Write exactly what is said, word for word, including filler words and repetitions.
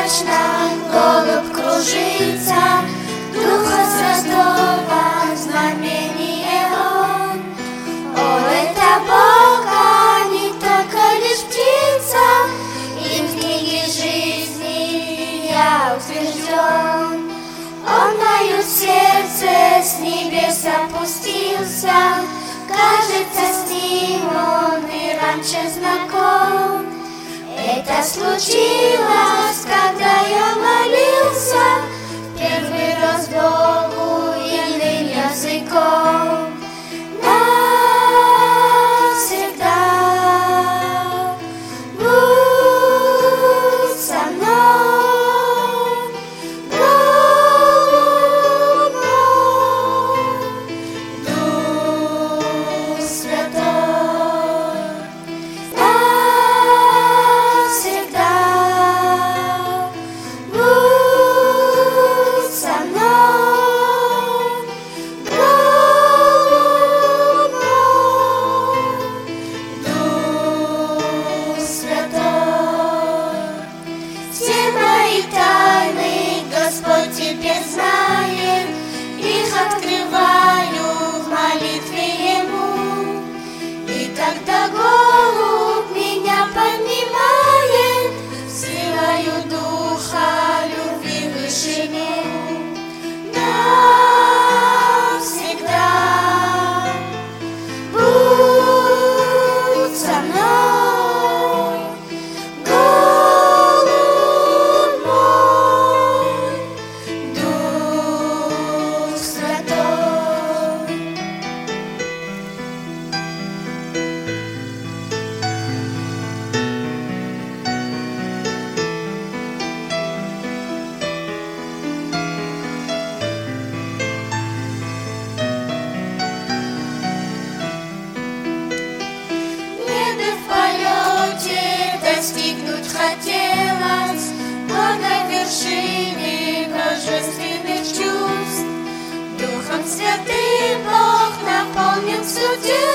облачно голубь кружится, Духа Святого знамение он. О, это Бог, а не только лишь птица, им в книге жизни я утвержден. Он дает сердце, с небес опустился, кажется, с ним он и раньше знаком. Это случилось, когда я молился первый раз Богу иным языком. Навсегда будь со мной, голубь мой, Дух Святой. Навсегда будь со мной, голубь мой, Дух Святой. Все мои тайны Господь теперь знает, их открываю в молитве Ему. И когда голубь меня поднимает, силою духа любви в вышину, навсегда будь со мной, голубь мой, Дух Святой. Небе в полете достигнуть хотелось, Бога вершины божественных чувств. Духом Святым Бог наполнил всю землю.